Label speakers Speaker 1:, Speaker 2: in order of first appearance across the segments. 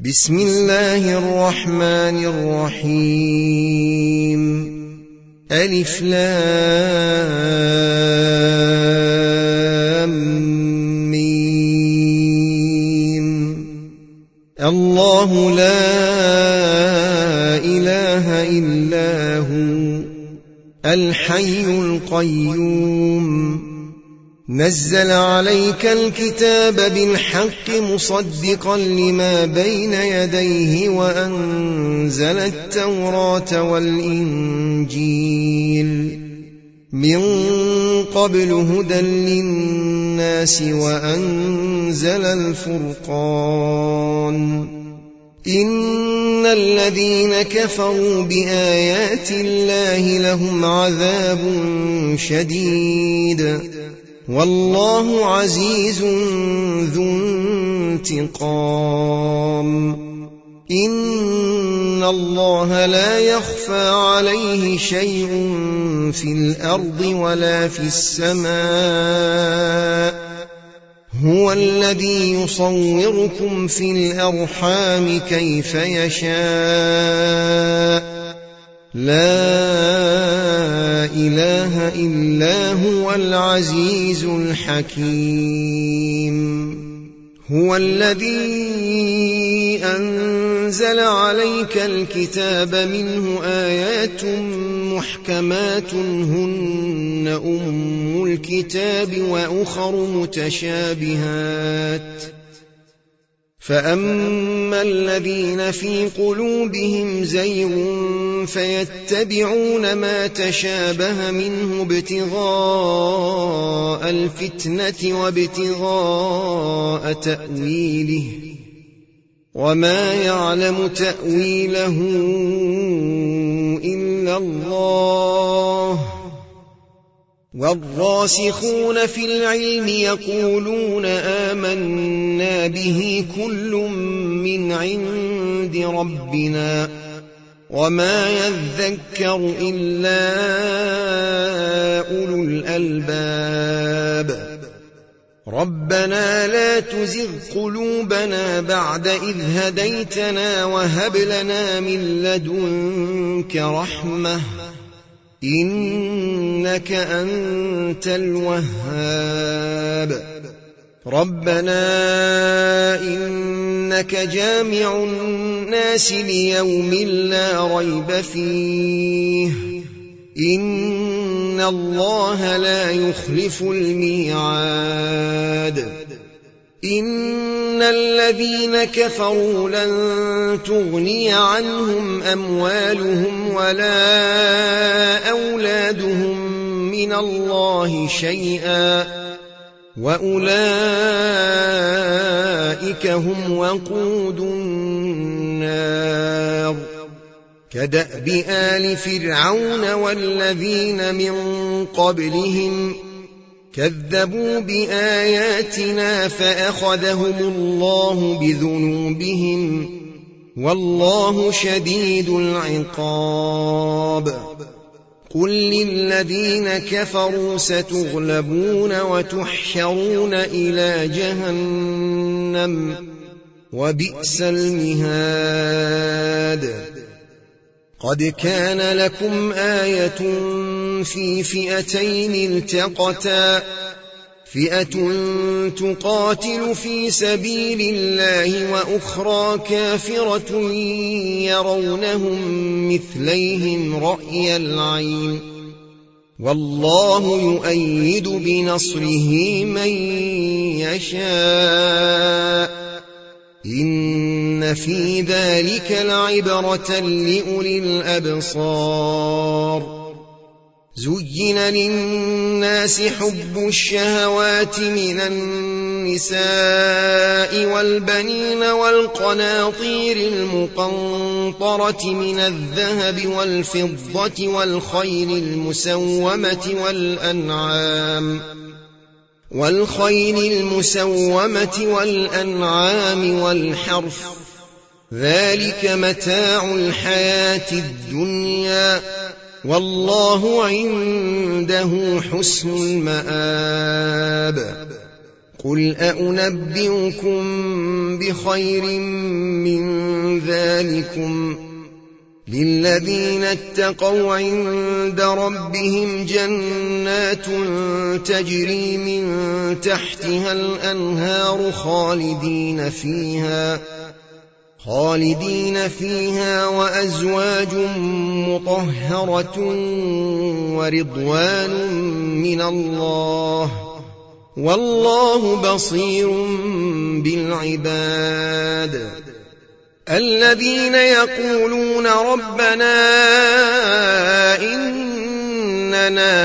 Speaker 1: بسم الله الرحمن الرحيم. ألف لام ميم. الله لا إله إلا هو الحي القيوم نزل عليك الكتاب بالحق مصدقا لما بين يديه وأنزل التوراة والإنجيل من قبل هدى للناس وأنزل الفرقان إن الذين كفروا بآيات الله لهم عذاب شديد والله عزيز ذو انتقام. إن الله لا يخفى عليه شيء في الأرض ولا في السماء هو الذي يصوركم في الأرحام كيف يشاء لا إله إلا هو العزيز الحكيم. هو الذي أنزل عليك الكتاب منه آيات محكمات هن أم الكتاب وأخر متشابهات فأما الذين في قلوبهم زيغ فيتبعون ما تشابه منه ابتغاء الفتنة وابتغاء تأويله وما يعلم تأويله إلا الله والراسخون في العلم يقولون آمنا به كل من عند ربنا وما يذكر إلا أولو الألباب. ربنا لا تزغ قلوبنا بعد إذ هديتنا وهب لنا من لدنك رحمة إنك أنت الوهاب. ربنا إنك جامع الناس ليوم لا ريب فيه إن الله لا يخلف الميعاد. إن الذين كفروا لن تغني عنهم أموالهم ولا أولادهم من الله شيئا وأولئك هم وقود النار. كدأب آل فرعون والذين من قبلهم كذبوا بآياتنا فأخذهم الله بذنوبهم والله شديد العقاب. قل للذين كفروا ستغلبون وتحشرون إلى جهنم وبئس المهاد. قد كان لكم آية في فئتين التقتا فئة تقاتل في سبيل الله وأخرى كافرة يرونهم مثليهم رأي العين والله يؤيد بنصره من يشاء إن في ذلك لعبرة لأولي الأبصار. زين للناس حب الشهوات من النساء والبنين والقناطير المقنطرة من الذهب والفضة والخيل المسومة والأنعام والحرث ذلك متاع الحياة الدنيا والله عنده حسن المآب. قل أنبئكم بخير من ذلكم للذين اتقوا عند ربهم جنات تجري من تحتها الأنهار خالدين فيها وأزواج مطهرة ورضوان من الله والله بصير بالعباد الذين يقولون ربنا إننا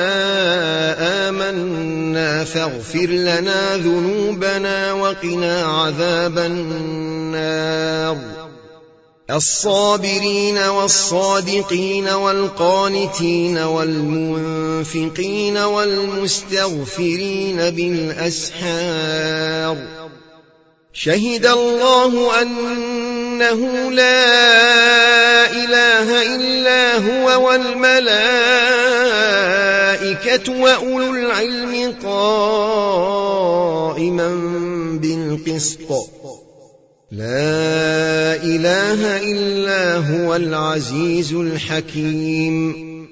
Speaker 1: آمنا فاغفر لنا ذنوبنا وقنا عذاب النار الصابرين والصادقين والقانتين والمنفقين والمستغفرين بالأسحار شهد الله أنه لا إله إلا هو والملائكة وأولو العلم قائما بالقسط لا إله إلا هو العزيز الحكيم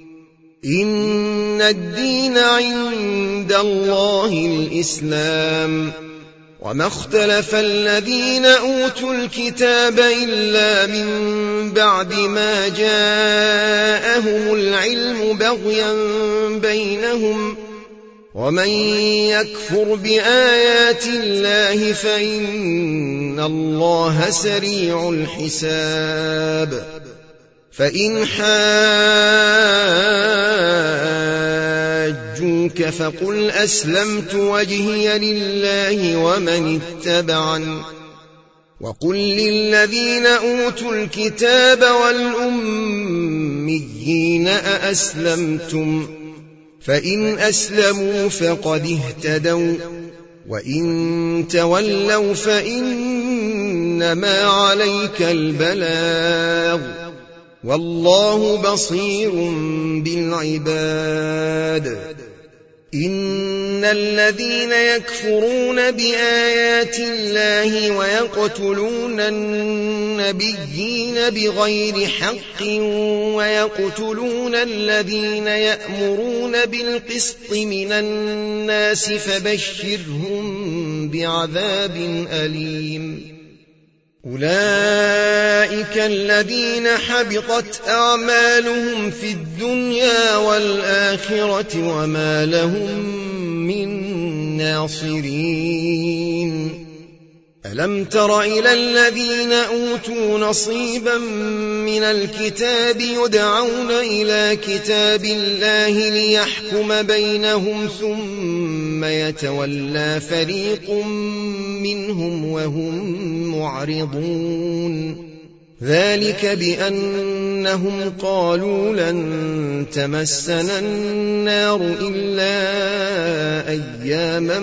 Speaker 1: إن الدين عند الله الإسلام وما اختلف الذين أوتوا الكتاب إلا من بعد ما جاءهم العلم بغيا بينهم ومن يكفر بآيات الله فإن الله سريع الحساب فإن حاجوك فقل أسلمت وجهي لله ومن اتبعني وقل للذين أوتوا الكتاب والأميين أأسلمتم فإن أسلموا فقد اهتدوا وإن تولوا فإنما عليك البلاغ والله بصير بالعباد إن الذين يكفرون بآيات الله ويقتلون النبيين بغير حق ويقتلون الذين يأمرون بالقسط من الناس فبشرهم بعذاب أليم أولئك الذين حبطت أعمالهم في الدنيا والآخرة وما لهم من ناصرين ألم تر إلى الذين أوتوا نصيبا من الكتاب يدعون إلى كتاب الله ليحكم بينهم ثم يتولى فريق منهم وهم معرضون ذلك بأنهم قالوا لن تمسنا النار إلا أياما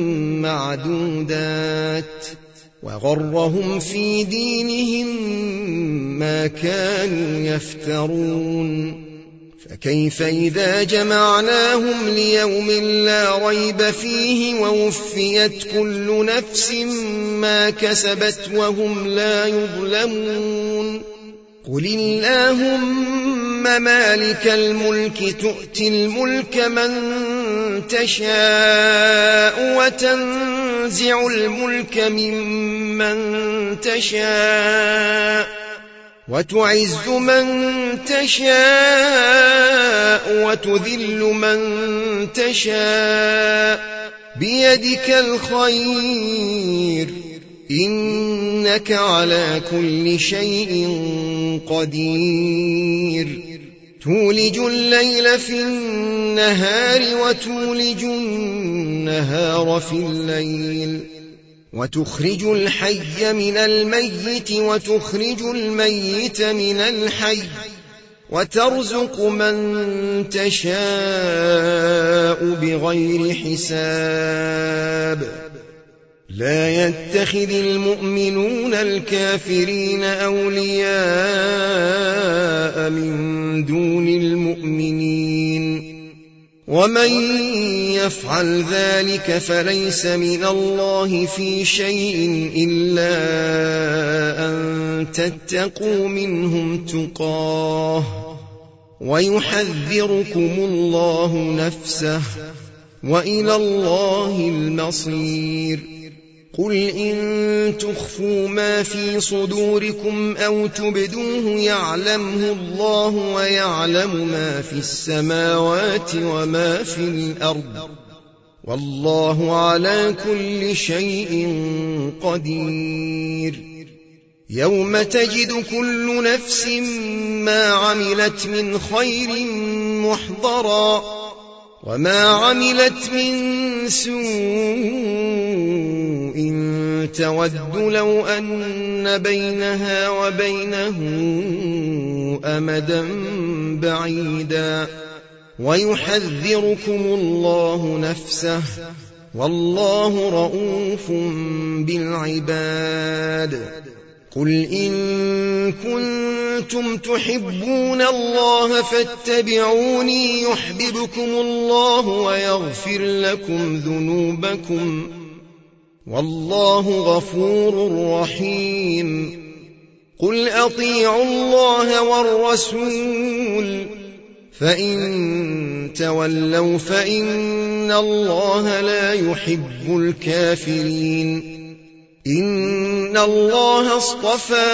Speaker 1: معدودات وغرهم في دينهم ما كانوا يفترون فكيف إذا جمعناهم ليوم لا ريب فيه ووفيت كل نفس ما كسبت وهم لا يظلمون قل اللهم مالك الملك تؤتي الملك من تشاء وتنزع الملك ممن تشاء وتعز من تشاء وتذل من تشاء بيدك الخير إنك على كل شيء قدير تولج الليل في النهار وتولج النهار في الليل وتخرج الحي من الميت وتخرج الميت من الحي وترزق من تشاء بغير حساب لا يتخذ المؤمنون الكافرين أولياء من دون المؤمنين ومن يفعل ذلك فليس من الله في شيء إلا أن تتقوا منهم تقاه ويحذركم الله نفسه وإلى الله المصير. قل إن تخفوا ما في صدوركم أو تبدوه يعلمه الله ويعلم ما في السماوات وما في الأرض والله على كل شيء قدير. يوم تجد كل نفس ما عملت من خير محضرا وما عملت من سوء تود لو أن بينها وبينه أمدا بعيدا ويحذركم الله نفسه والله رؤوف بالعباد. قل إن كنتم تحبون الله فاتبعوني يحببكم الله ويغفر لكم ذنوبكم والله غفور رحيم. قل أطيعوا الله والرسول فإن تولوا فإن الله لا يحب الكافرين. إن الله اصطفى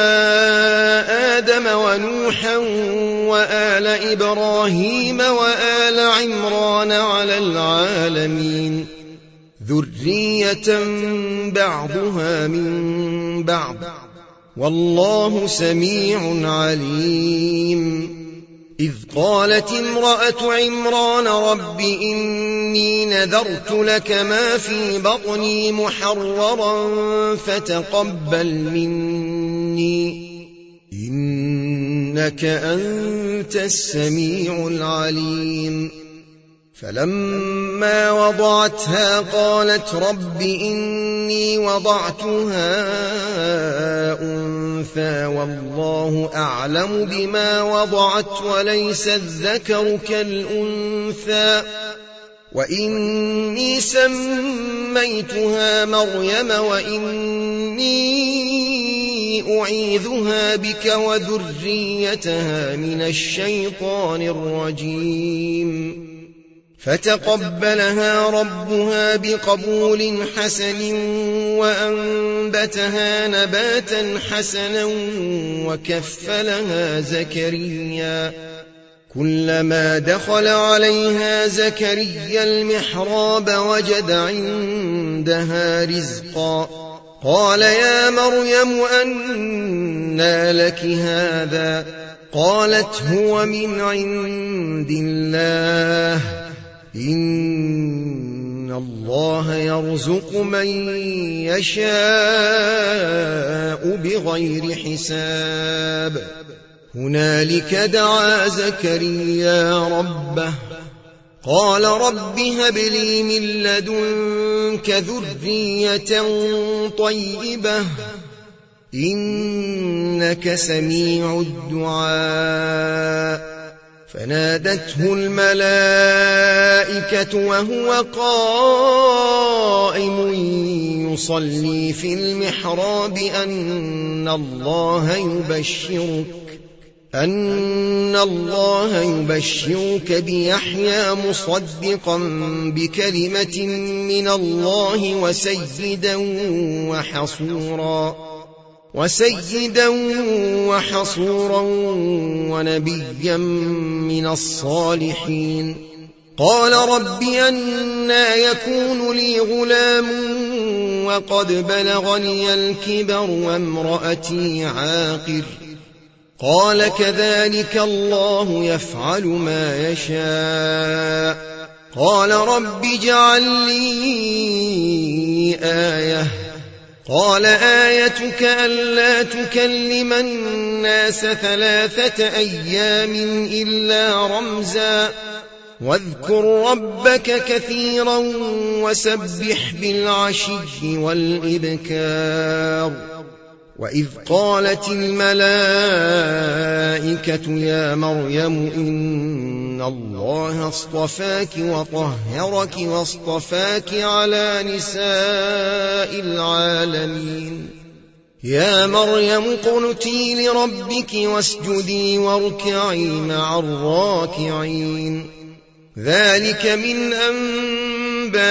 Speaker 1: آدم ونوحا وآل إبراهيم وآل عمران على العالمين ذرية بعضها من بعض والله سميع عليم. إذ قالت امرأة عمران رب إني نذرت لك ما في بطني محررا فتقبل مني إنك أنت السميع العليم. فلما وضعتها قالت رب إني وضعتها أنثى والله أعلم بما وضعت وليس الذكر كالأنثى وإني سميتها مريم وإني أعيذها بك وذريتها من الشيطان الرجيم. فتقبلها ربها بقبول حسن وأنبتها نباتا حسنا وكفلها زكريا. كلما دخل عليها زكريا المحراب وجد عندها رزقا قال يا مريم أنى لك هذا قالت هو من عند الله إن الله يرزق من يشاء بغير حساب. هنالك دعا زكريا ربه قال رب هب لي من لدنك ذرية طيبة إنك سميع الدعاء. فنادته الملائكة وهو قائم يصلي في المحراب أن الله يبشرك بيحيى مصدقا بكلمة من الله وسيدا وحصورا ونبيا من الصالحين. قال رب أنى يكون لي غلام وقد بلغني الكبر وامرأتي عاقر قال كذلك الله يفعل ما يشاء. قال رب اجعل لي آية قال آيتك ألا تكلم الناس 3 أيام إلا رمزا واذكر ربك كثيرا وسبح بالعشي والإبكار. وإذ قالت الملائكة يا مريم إن الله اصطفاك وطهرك واصطفاك على نساء العالمين يا مريم اقنتي لربك واسجدي واركعي مع الراكعين ذلك من أنباء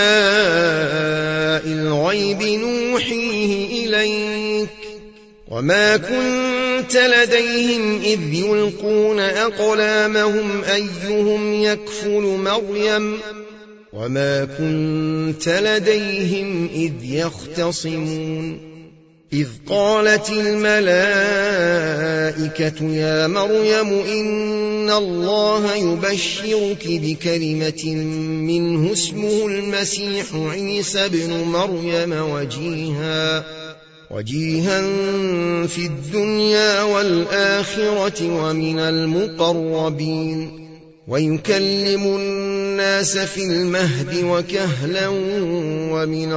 Speaker 1: الغيب نوحيه إليك وما كنت لديهم إذ يلقون أقلامهم أيهم يكفل مريم وما كنت لديهم إذ يختصمون إذ قالت الملائكة يا مريم إن الله يبشرك بكلمة منه اسمه المسيح عيسى ابن مريم وجيها في الدنيا والآخرة ومن المقربين ويكلم الناس في المهد وكهلا ومن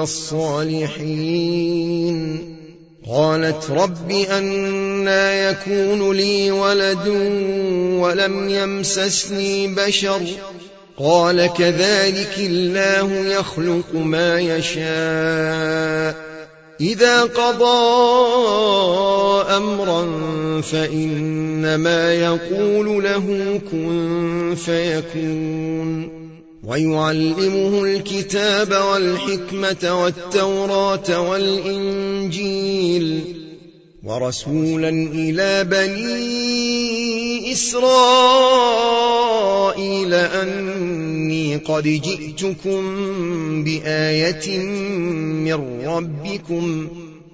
Speaker 1: الصالحين قالت رب أنى يكون لي ولد ولم يمسسني بشر قال كذلك الله يخلق ما يشاء إذا قضى أمرا فإنما يقول له كن فيكون ويعلمه الكتاب والحكمة والتوراة والإنجيل ورسولا إلى بني إسرائيل أني قد جئتكم بآية من ربكم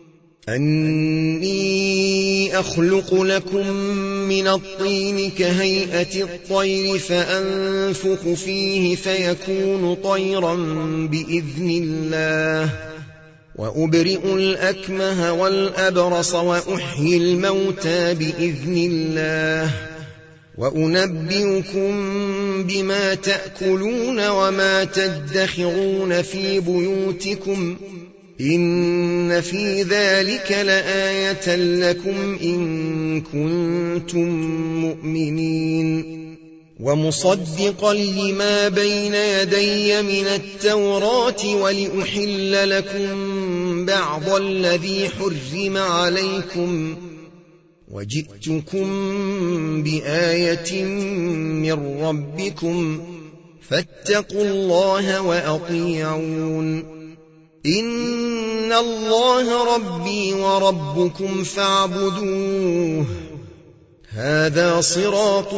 Speaker 1: أني أخلق لكم من الطين كهيئة الطير فأنفخ فيه فيكون طيرا بإذن الله وأبرئ الأكمه والأبرص وأحيي الموتى بإذن الله وأنبئكم بما تأكلون وما تدخرون في بيوتكم إن في ذلك لآية لكم إن كنتم مؤمنين ومصدقا لما بين يدي من التوراة ولأحل لكم بعض الذي حرم عليكم وجئتكم بآية من ربكم فاتقوا الله وأطيعون إن الله ربي وربكم فاعبدوه هذا صراط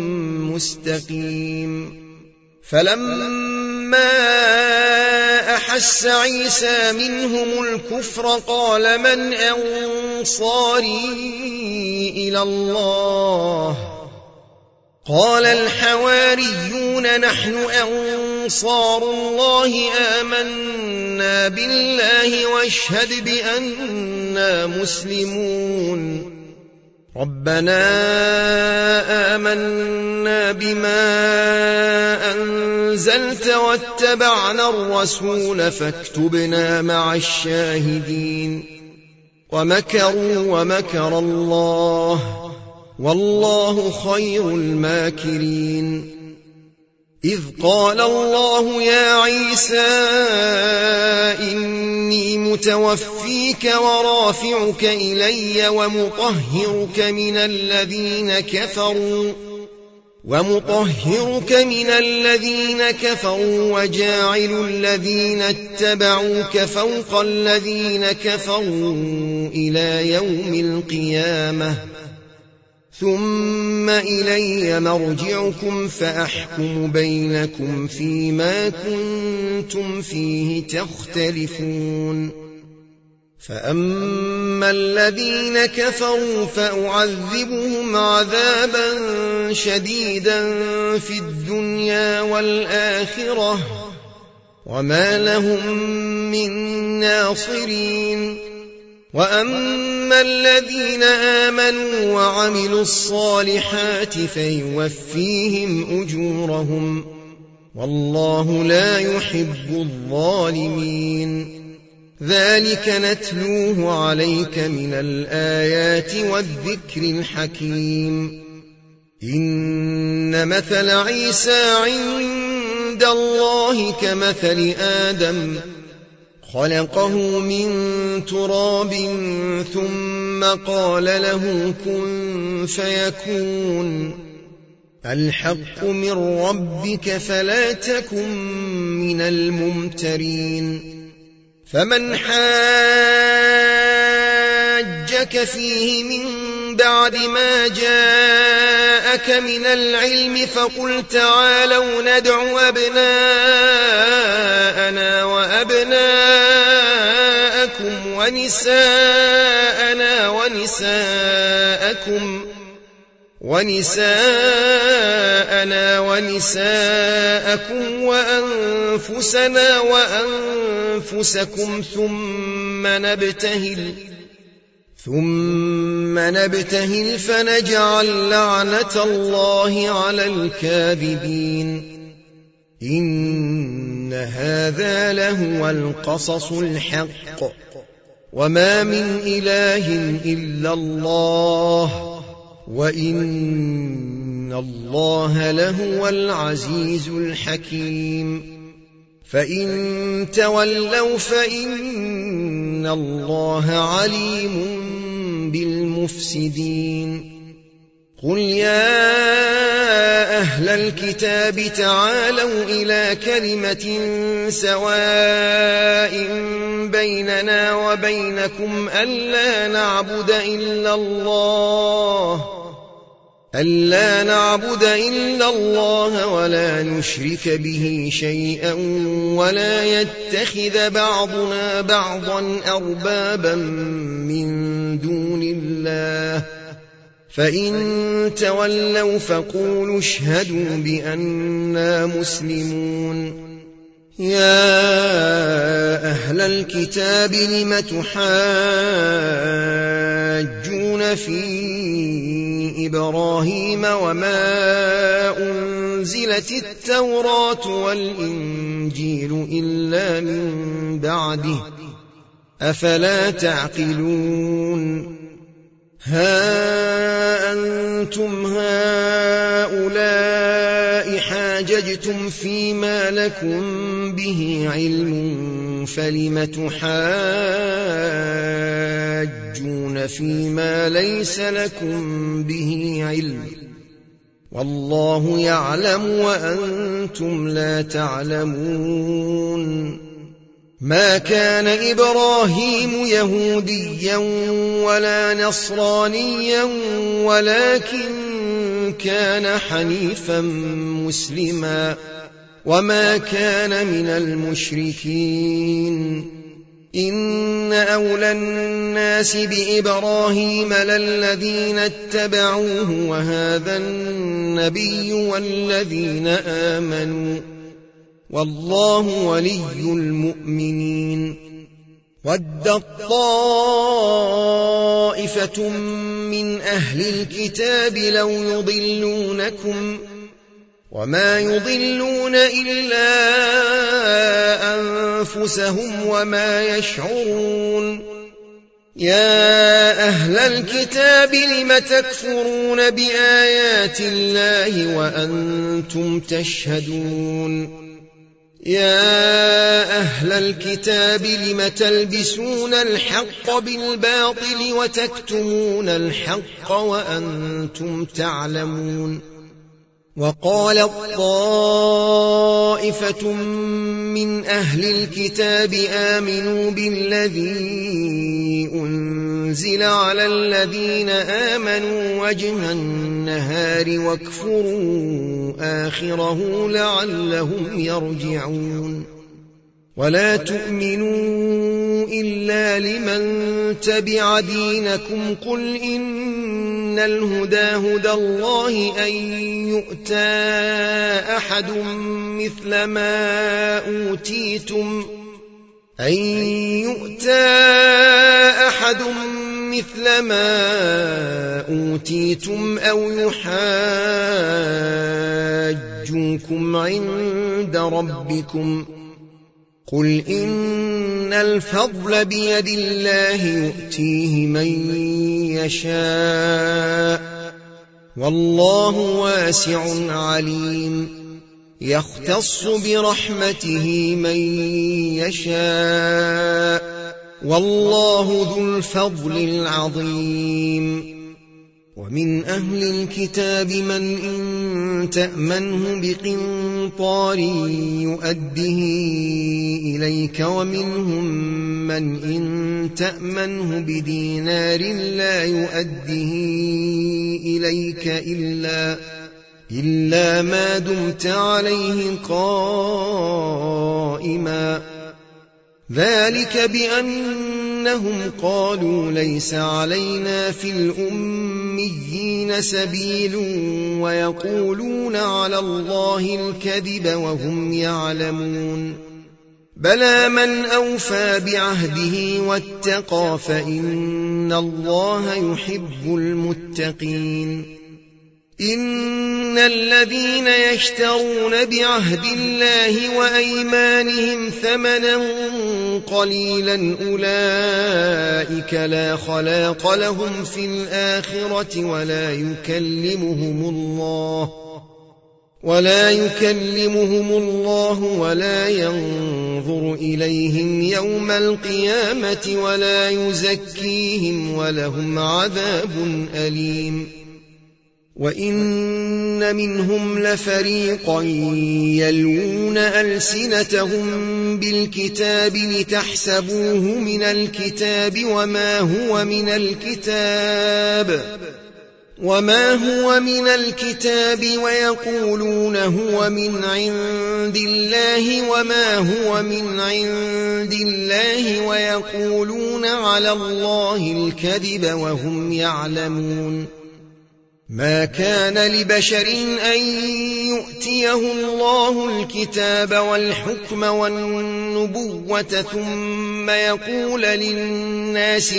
Speaker 1: مستقيم فلما أحس عيسى منهم الكفر قال من أنصاري إلى الله قال الحواريون نحن أنصار الله آمنا بالله واشهد بأننا مسلمون ربنا آمنا بما أنزلت واتبعنا الرسول فاكتبنا مع الشاهدين ومكروا ومكر الله والله خير الماكرين إذ قال الله يا عيسى إني متوفيك ورافعك إلي ومطهرك من الذين كفروا وجاعل الذين اتبعوك فوق الذين كفروا إلى يوم القيامة ثم إلي مرجعكم فأحكم بينكم فيما كنتم فيه تختلفون فأما الذين كفروا فأعذبهم عذابا شديدا في الدنيا والآخرة وما لهم من ناصرين وأما الذين آمنوا وعملوا الصالحات فيوفيهم أجورهم والله لا يحب الظالمين ذلك نتلوه عليك من الآيات والذكر الحكيم إن مثل عيسى عند الله كمثل آدم خلقه من تراب ثم ثم قال له كن فيكون. الحق من ربك فلا تكن من الممترين. فمن حاجك فيه من بعد ما جاءك من العلم فقل تعالوا ندع أبناءنا وأبناءكم ونساءنا ونساءكم وأنفسنا وأنفسكم ثم نبتهل فنجعل لعنة الله على الكاذبين. إن هذا لهو القصص الحق وما من إله إلا الله وإن الله لهو العزيز الحكيم. فإن تولوا فإن الله عليم بالمفسدين. قل يا أهل الكتاب تعالوا إلى كلمة سواء بيننا وبينكم ألا نعبد إلا الله ولا نشرك به شيئا ولا يتخذ بعضنا بعضا أربابا من دون الله. فإن تولوا فقولوا اشهدوا بأننا مسلمون. يا أهل الكتاب لم تحاجون في إبراهيم وما أنزلت التوراة والإنجيل إلا من بعده أفلا تعقلون. ها أنتم هؤلاء حاججتم فيما لكم به علم فلم تحاجون فيما ليس لكم به علم والله يعلم وأنتم لا تعلمون. ما كان إبراهيم يهوديا ولا نصرانيا ولكن كان حنيفا مسلما وما كان من المشركين. إن أولى الناس بإبراهيم للذين اتبعوه وهذا النبي والذين آمنوا والله ولي المؤمنين. ودت طائفة من أهل الكتاب لو يضلونكم وما يضلون إلا أنفسهم وما يشعرون. يا أهل الكتاب لم تكفرون بآيات الله وأنتم تشهدون. يا أهل الكتاب لم تلبسون الحق بالباطل وتكتمون الحق وأنتم تعلمون. وقالت طائفة من أهل الكتاب آمنوا بالذي أنزل على الذين آمنوا وجه النهار واكفروا آخره لعلهم يرجعون. ولا تؤمنوا إلا لمن تبع دينكم قل إن الهدى هدى الله أن يؤتى أحد مثل ما أوتيتم أو يحاجوكم عند ربكم قل إن الفضل بيد الله يؤتيه من يشاء والله واسع عليم. يختص برحمته من يشاء والله ذو الفضل العظيم. ومن أهل الكتاب من إن تأمنه بقنطار يؤده إليك، ومنهم من إن تأمنه بدينار لا يؤده إليك إلا ما دمت عليه قائما، ذلك بأنهم قالوا ليس علينا في الأميين سبيل ويقولون على الله الكذب وهم يعلمون. بلى من أوفى بعهده واتقى فإن الله يحب المتقين. إن الذين يشترون بعهد الله وأيمانهم ثمنا قليلا أولئك لا خلاق لهم في الآخرة ولا يكلمهم الله ولا ينظر إليهم يوم القيامة ولا يزكيهم ولهم عذاب أليم. وإن منهم لفريقا يلوون ألسنتهم بالكتاب لتحسبوه من الكتاب وما هو من الكتاب ويقولون هو من عند الله وما هو من عند الله ويقولون على الله الكذب وهم يعلمون. ما كان لبشر أن يؤتيه الله الكتاب والحكم والنبوة ثم يقول للناس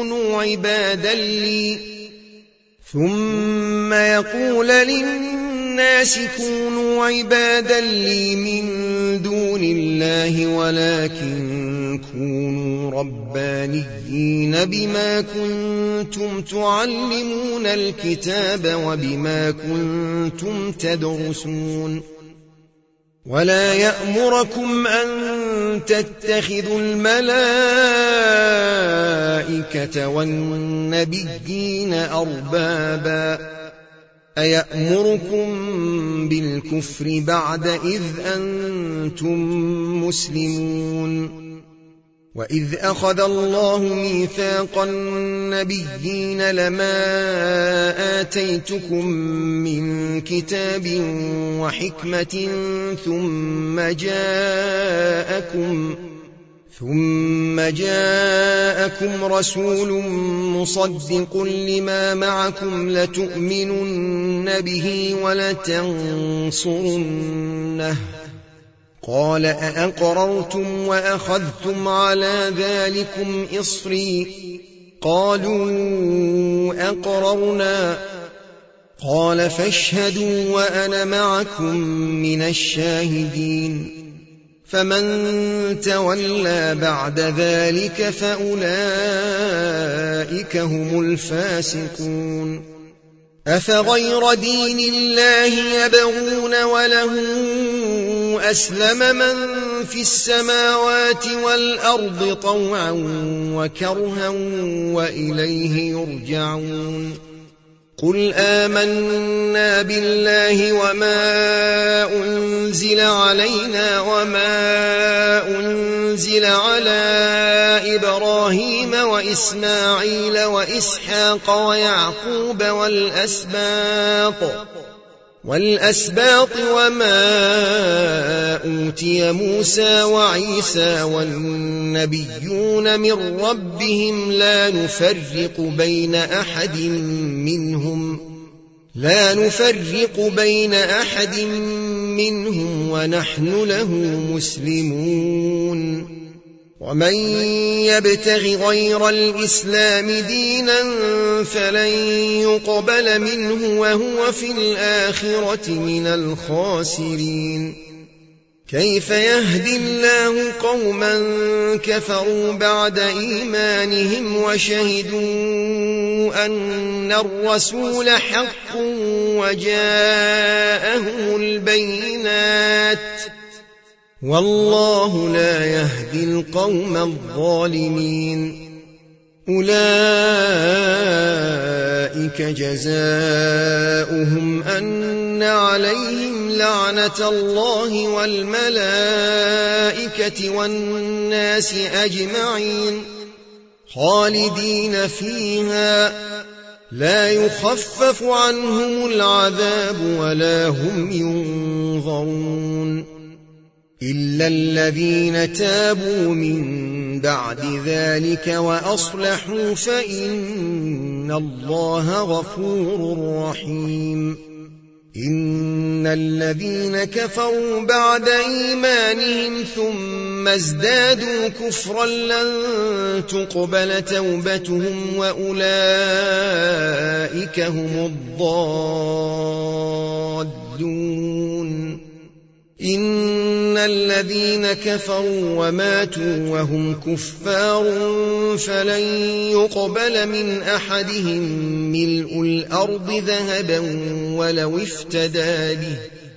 Speaker 1: كونوا عبادا لي من دون الله ولكن كونوا ربانيين بما كنتم تعلمون الكتاب وبما كنتم تدرسون. ولا يأمركم أن تتخذوا الملائكة والنبيين أربابا أيأمركم بالكفر بعد إذ أنتم مسلمون. وإذ أخذ الله ميثاق النبيين لما آتيتكم من كتاب وحكمة ثم جاءكم رسول مصدق لما معكم لتؤمنن به ولتنصرنه قال أأقررتم وأخذتم على ذلكم إصري قالوا أقررنا قال فاشهدوا وأنا معكم من الشاهدين. فمن تولى بعد ذلك فأولئك هم الفاسقون. أفغير دين الله يبغون وله أسلم من في السماوات والأرض طوعا وكرها وإليه يرجعون. قل آمنا بالله وما أنزل علينا وما أنزل على إبراهيم وإسماعيل وإسحاق ويعقوب والأسباط وما أوتي موسى وعيسى والنبيون من ربهم لا نفرق بين أحد منهم ونحن له مسلمون. ومن يبتغ غير الإسلام دينا فلن يقبل منه وهو في الآخرة من الخاسرين. كيف يهدي الله قوما كفروا بعد إيمانهم وشهدوا أن الرسول حق والله لا يهدي القوم الظالمين أولئك جزاؤهم أن عليهم لعنة الله والملائكة والناس أجمعين خالدين فيها لا يخفف عنهم العذاب ولا هم ينظرون إلا الذين تابوا من بعد ذلك وأصلحوا فإن الله غفور رحيم إن الذين كفروا بعد إيمانهم ثم ازدادوا كفرا لن تقبل توبتهم وأولئك هم الضالون إن الذين كفروا وماتوا وهم كفار فلن يقبل من أحدهم ملء الأرض ذهبا ولو افتدى به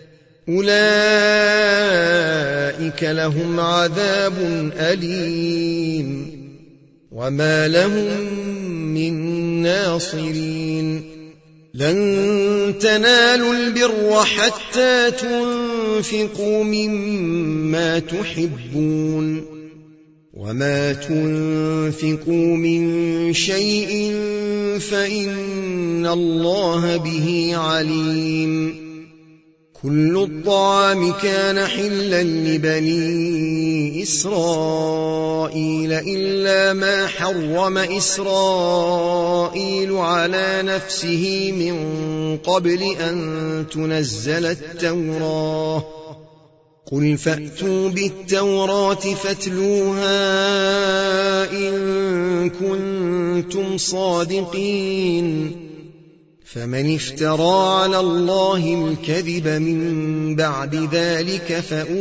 Speaker 1: أولئك لهم عذاب أليم وما لهم من ناصرين لن تنالوا البر حتى تنفقوا مما تحبون وما تنفقوا من شيء فإن الله به عليم كل الطعام كان حلا لبني إسرائيل إلا ما حرم إسرائيل على نفسه من قبل أن تنزل التوراة قل فأتوا بالتوراة فاتلوها إن كنتم صادقين فمن افترى على الله الكذب من بعد ذلك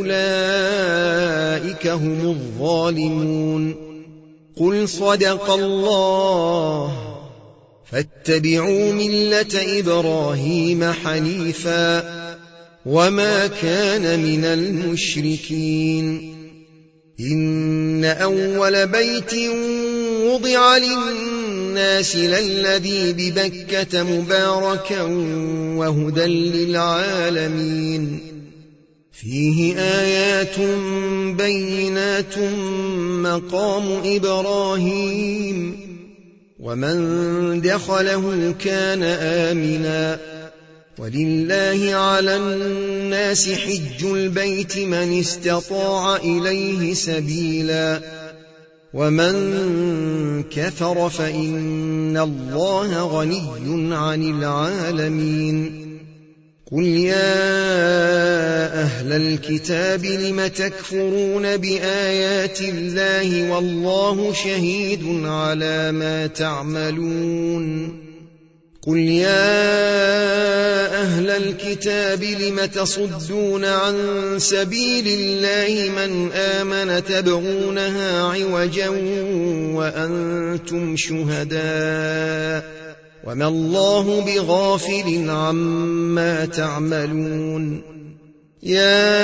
Speaker 1: فأولئك هم الظالمون قل صدق الله فاتبعوا ملة إبراهيم حنيفا وما كان من المشركين إن أول بيت وضع للناس للذي ببكة مباركا وهدى للعالمين فيه آيات بينات مقام إبراهيم ومن دخله كان آمنا ولله على الناس حج البيت من استطاع إليه سبيلا ومن كفر فإن الله غني عن العالمين قل يا أهل الكتاب لم تكفرون بآيات الله والله شهيد على ما تعملون قل يا أهل الكتاب لم تصدون عن سبيل الله من آمن تبغونها عوجا وأنتم شهداء وما الله بغافل عما تعملون يا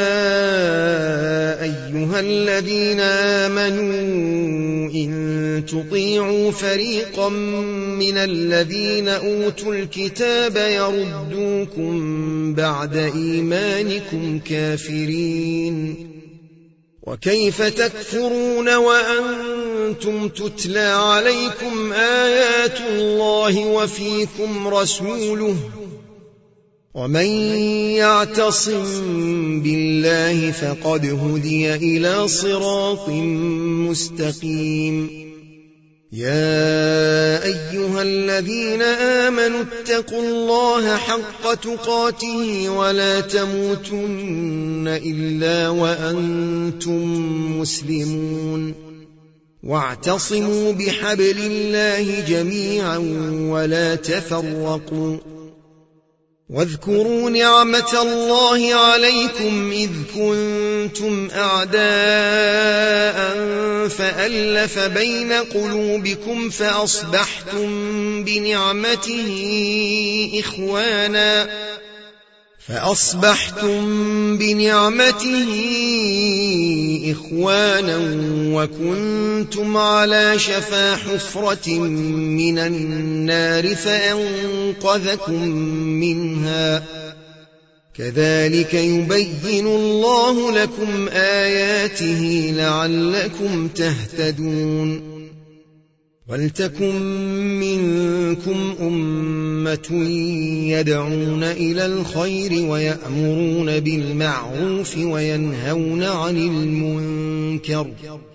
Speaker 1: أيها الذين آمنوا إن تطيعوا فريقا من الذين أوتوا الكتاب يردوكم بعد إيمانكم كافرين وكيف تكفرون وأنتم تتلى عليكم آيات الله وفيكم رسوله ومن يعتصم بالله فقد هدي إلى صراط مستقيم يا أيها الذين آمنوا اتقوا الله حق تقاته ولا تموتن إلا وأنتم مسلمون واعتصموا بحبل الله جميعا ولا تفرقوا واذكروا نعمة الله عليكم إذ كنتم أعداء فألف بين قلوبكم فأصبحتم بنعمته إخوانا وكنتم على شفا حفرة من النار فأنقذكم منها كذلك يبين الله لكم آياته لعلكم تهتدون ولتكن منكم أمة يدعون إلى الخير ويأمرون بالمعروف وينهون عن المنكر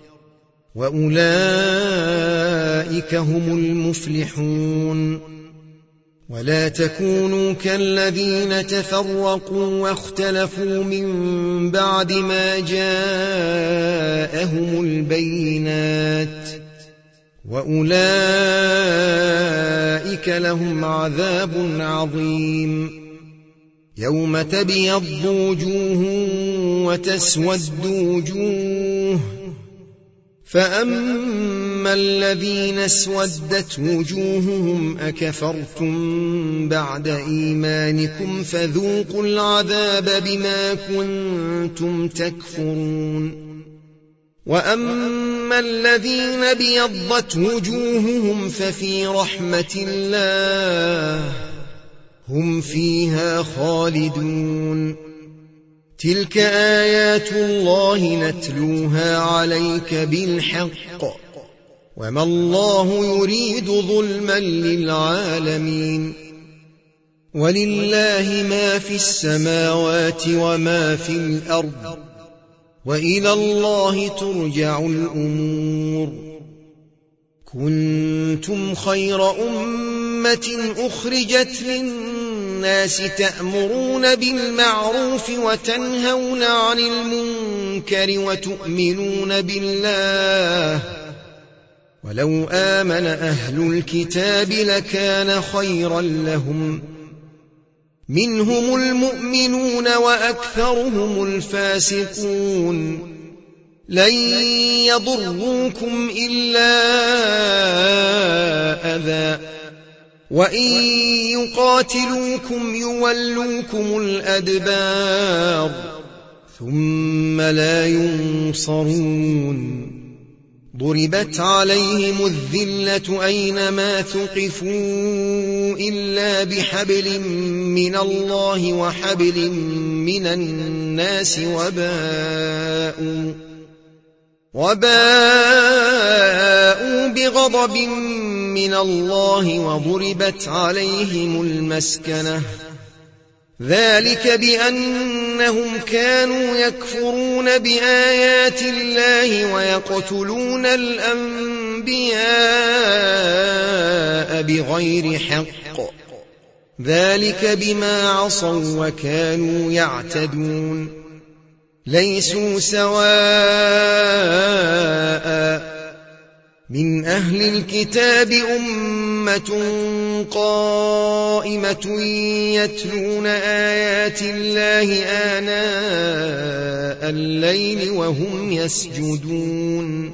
Speaker 1: وأولئك هم المفلحون ولا تكونوا كالذين تفرقوا واختلفوا من بعد ما جاءهم البينات وأولئك لهم عذاب عظيم يوم تبيض وجوه وتسود وجوه فأما الذين اسودت وجوههم أكفرتم بعد إيمانكم فذوقوا العذاب بما كنتم تكفرون وأما الذين بيضت وجوههم ففي رحمة الله هم فيها خالدون تلك آيات الله نتلوها عليك بالحق وما الله يريد ظلما للعالمين ولله ما في السماوات وما في الأرض وإلى الله ترجع الأمور كنتم خير أمة أخرجت للناس تأمرون بالمعروف وتنهون عن المنكر وتؤمنون بالله ولو آمن أهل الكتاب لكان خيرا لهم منهم المؤمنون وأكثرهم الفاسقون لن يضروكم إلا أذى وإن يقاتلوكم يولوكم الأدبار ثم لا ينصرون ضربت عليهم الذلة أينما ثقفوا إلا بحبل من الله وحبل من الناس وباءوا بغضب من الله وضربت عليهم المسكنة ذلك بأنهم كانوا يكفرون بآيات الله ويقتلون الأنبياء بغير حق ذلك بما عصوا وكانوا يعتدون ليسوا سواء من أهل الكتاب أمة قائمة يتلون آيات الله آناء الليل وهم يسجدون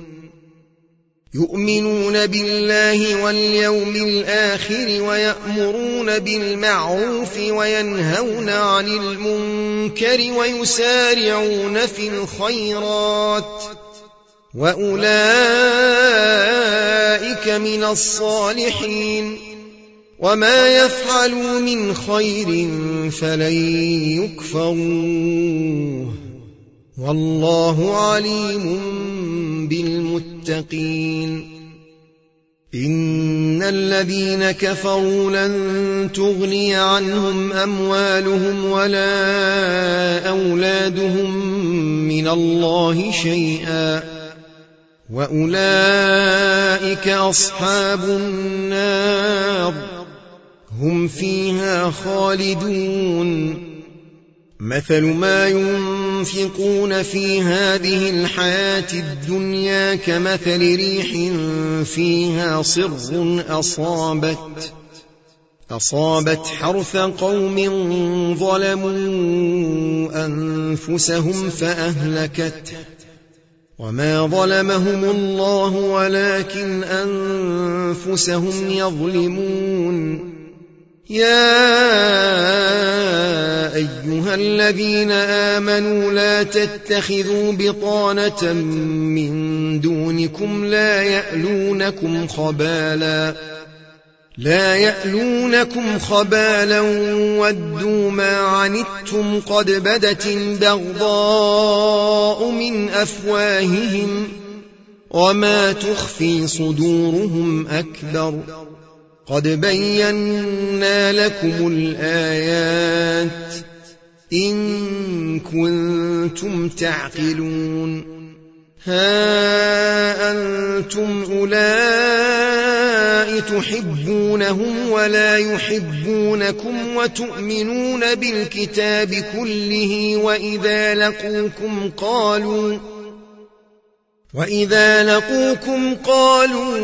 Speaker 1: يؤمنون بالله واليوم الآخر ويأمرون بالمعروف وينهون عن المنكر ويسارعون في الخيرات وأولئك من الصالحين وما يفعلوا من خير فلن يكفروه والله عليم بالمتقين إن الذين كفروا لن تغني عنهم أموالهم ولا أولادهم من الله شيئا وأولئك أصحاب النار هم فيها خالدون مثل ما ينفقون في هذه الحياة الدنيا كمثل ريح فيها صر أصابت حرث قوم ظلموا أنفسهم فأهلكته وما ظلمهم الله ولكن أنفسهم يظلمون يا أيها الذين آمنوا لا تتخذوا بطانة من دونكم لا يألونكم خبالا ودوا ما عنتم قد بدت البغضاء من أفواههم وما تخفي صدورهم أكبر قد بينا لكم الآيات إن كنتم تعقلون ها أنتم أولئك تحبونهم ولا يحبونكم وتؤمنون بالكتاب كله وإذا لقوكم قالوا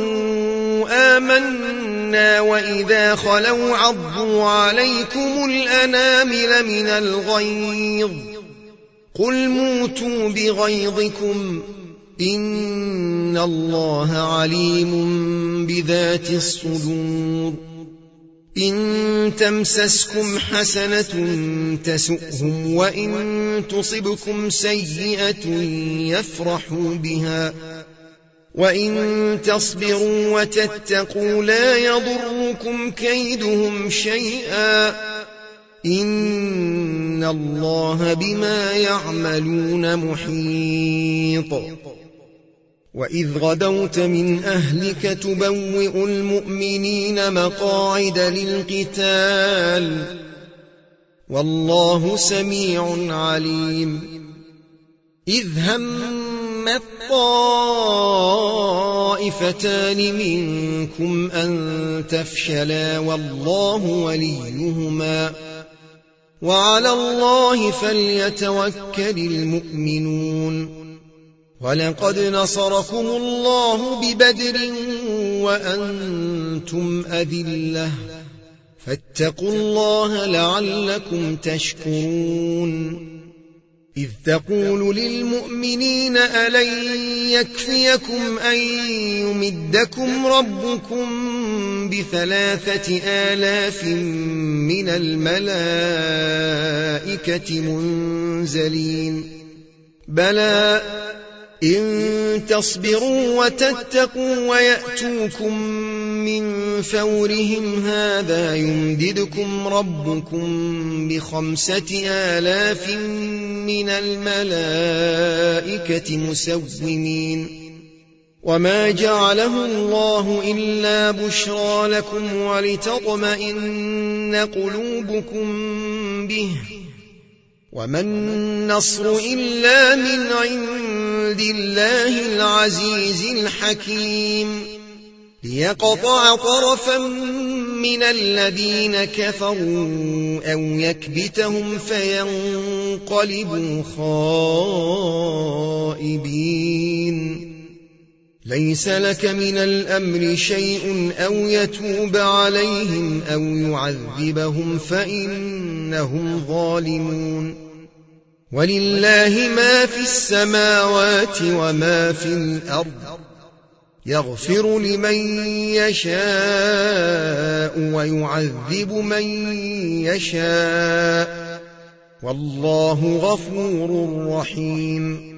Speaker 1: آمنا وإذا خلوا عضوا عليكم الأنامل من الغيظ قل موتوا بغيظكم إن الله عليم بذات الصدور إن تمسسكم حسنة تسؤهم وإن تصبكم سيئة يفرحوا بها وإن تصبروا وتتقوا لا يضركم كيدهم شيئا إن الله بما يعملون محيط وإذ غدوت من أهلك تبوئ المؤمنين مقاعد للقتال والله سميع عليم إذ هم الطائفتان منكم أن تفشلا والله وليهما وعلى الله فليتوكل المؤمنون ولقد نصركم الله ببدر وأنتم أذلة فاتقوا الله لعلكم تشكرون إذ تقول للمؤمنين ألن يكفيكم أن يمدكم ربكم ب3,000 من الملائكة منزلين بلى إن تصبروا وتتقوا ويأتوكم من فورهم هذا يمددكم ربكم ب5,000 من الملائكة مسومين وما جعله الله إلا بشرى لكم ولتطمئن قلوبكم به وما النصر إلا من عند الله العزيز الحكيم ليقطع طرفا من الذين كفروا أو يكبتهم فينقلبوا خائبين ليس لك من الأمر شيء أو يتوب عليهم أو يعذبهم فإنهم ظالمون ولله ما في السماوات وما في الأرض يغفر لمن يشاء ويعذب من يشاء والله غفور رحيم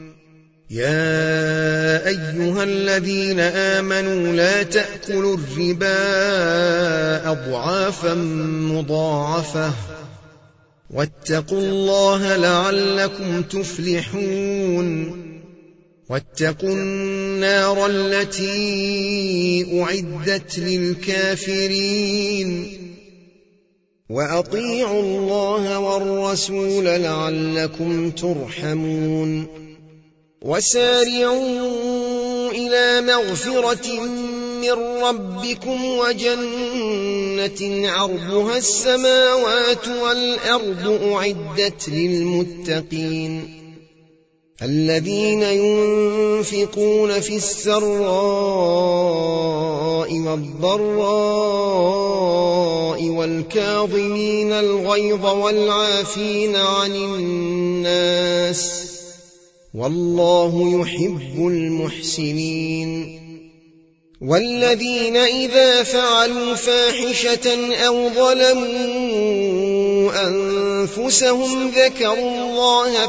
Speaker 1: يا أيها الذين آمنوا لا تأكلوا الربا أضعافا مضاعفة واتقوا الله لعلكم تفلحون واتقوا النار التي أعدت للكافرين وأطيعوا الله والرسول لعلكم ترحمون وسارعوا إلى مغفرة من ربكم وجنة عرضها السماوات والأرض أعدت للمتقين الذين ينفقون في السراء والضراء والكاظمين الغيظ والعافين عن الناس والله يحب المحسنين والذين إذا فعلوا فاحشة أو ظلموا أنفسهم ذكروا الله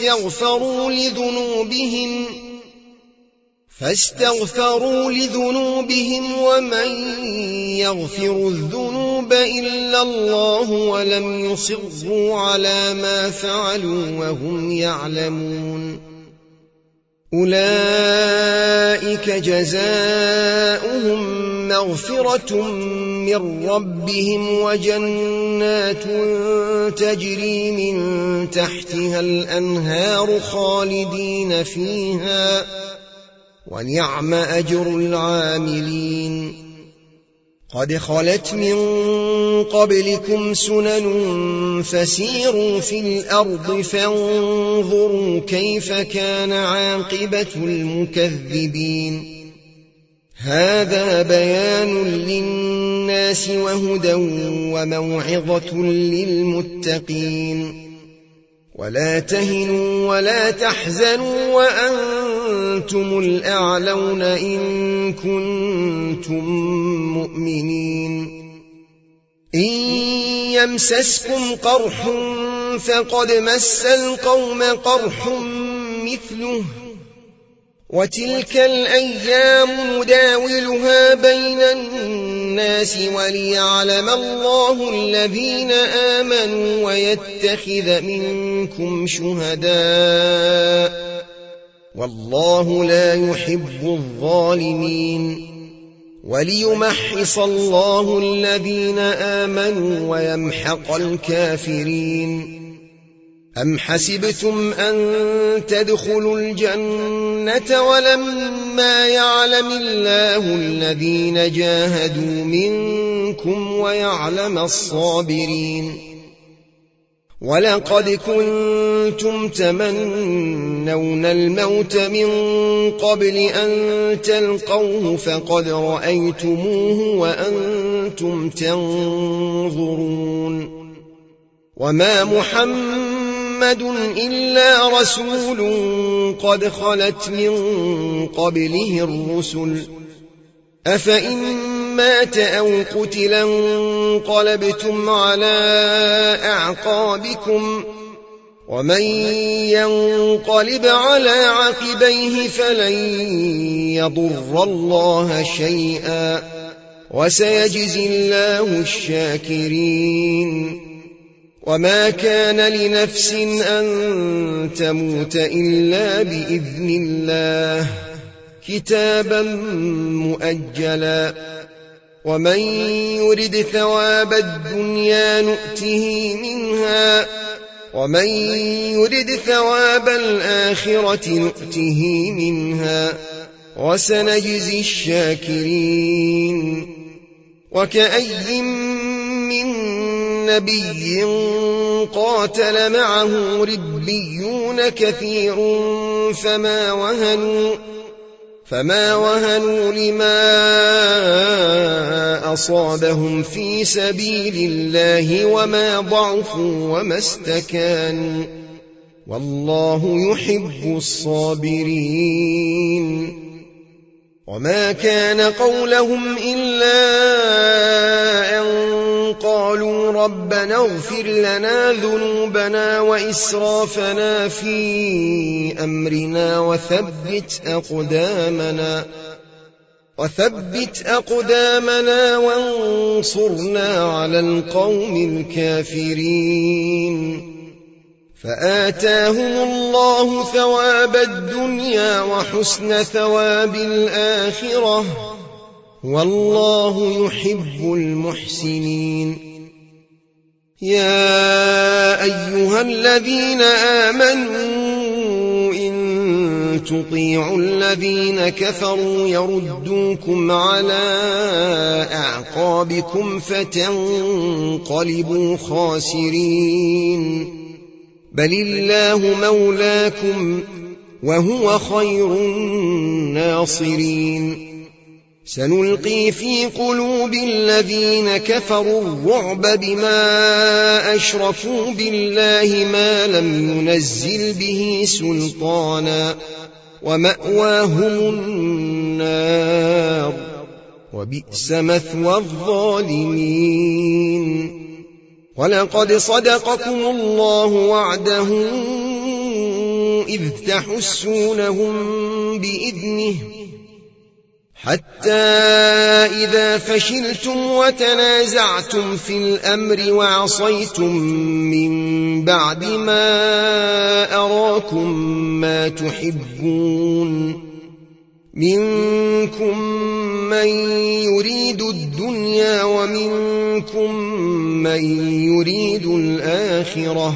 Speaker 1: فاستغفروا لذنوبهم ومن يغفر الذنوب إلا الله ولم يصروا على ما فعلوا وهم يعلمون أولئك جزاؤهم مغفرة من ربهم وجنات تجري من تحتها الأنهار خالدين فيها ونعم أجر العاملين قد خلت من قبلكم سنن فسيروا في الأرض فانظروا كيف كان عاقبة المكذبين هذا بيان للناس وهدى وموعظة للمتقين ولا تهنوا ولا تحزنوا وأنتم الأعلون إن كنتم مؤمنين إن يمسسكم قرح فقد مس القوم قرح مثله وتلك الأيام نداولها بين الناس وليعلم الله الذين آمنوا ويتخذ منكم شهداء والله لا يحب الظالمين وليمحص الله الذين آمنوا ويمحق الكافرين أم حسبتم أن تدخلوا الجنة ولما يعلم الله الذين جاهدوا منكم ويعلم الصابرين ولقد كنتم تمنون الموت من قبل أن تلقوه فقد رأيتموه وأنتم تنظرون وما محمد إلا رسول قد خلت من قبله الرسل أفإن مات أو قتل انقلبتم على أعقابكم ومن ينقلب على عقبيه فلن يضر الله شيئا وسيجزي الله الشاكرين وما كان لنفس أن تموت إلا بإذن الله كتابا مؤجلا ومن يرد ثواب الدنيا نؤته منها ومن يرد ثواب الآخرة نؤته منها وسنجزي الشاكرين وكأي من نبي قاتل معه ربيون كثير فما وهنوا لما أصابهم في سبيل الله وما ضعفوا وما استكانوا والله يحب الصابرين وما كان قولهم إلا أن قالوا ربنا اغفر لنا ذنوبنا وإسرافنا في أمرنا وثبت أقدامنا وانصرنا على القوم الكافرين فآتاهم الله ثواب الدنيا وحسن ثواب الآخرة والله يحب المحسنين يا أيها الذين آمنوا إن تطيعوا الذين كفروا يردوكم على أعقابكم فتنقلبوا خاسرين بل الله مولاكم وهو خير الناصرين سنلقي في قلوب الذين كفروا الرعب بما أشركوا بالله ما لم ينزل به سلطانا ومأواهم النار وبئس مثوى الظالمين ولقد صدقكم الله وعده إذ تحسونهم بإذنه حتى إذا فشلتم وتنازعتم في الأمر وعصيتم من بعد ما أراكم ما تحبون منكم من يريد الدنيا ومنكم من يريد الآخرة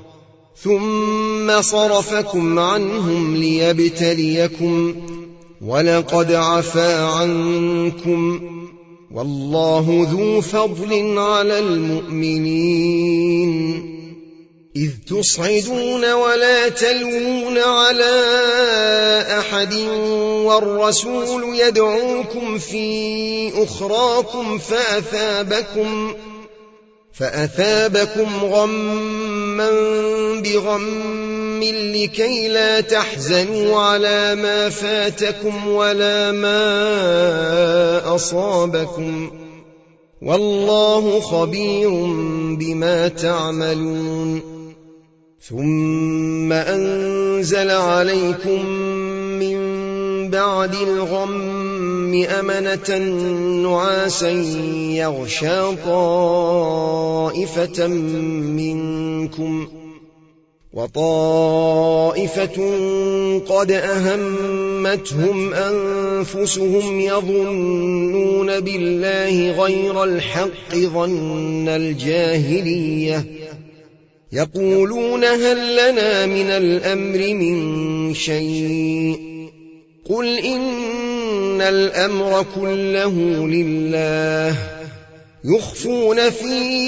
Speaker 1: ثم صرفكم عنهم ليبتليكم ولقد عفا عنكم والله ذو فضل على المؤمنين إذ تصعدون ولا تلوون على أحد والرسول يدعوكم في أخراكم فأثابكم غما بغم لكي لا تحزنوا على ما فاتكم ولا ما أصابكم والله خبير بما تعملون ثم أنزل عليكم من بعد الغم أمنة نعاسا يغشى طائفة منكم وطائفة قد أهمتهم أنفسهم يظنون بالله غير الحق ظن الجاهلية يقولون هل لنا من الأمر من شيء قل إن الأمر كله لله يخفون في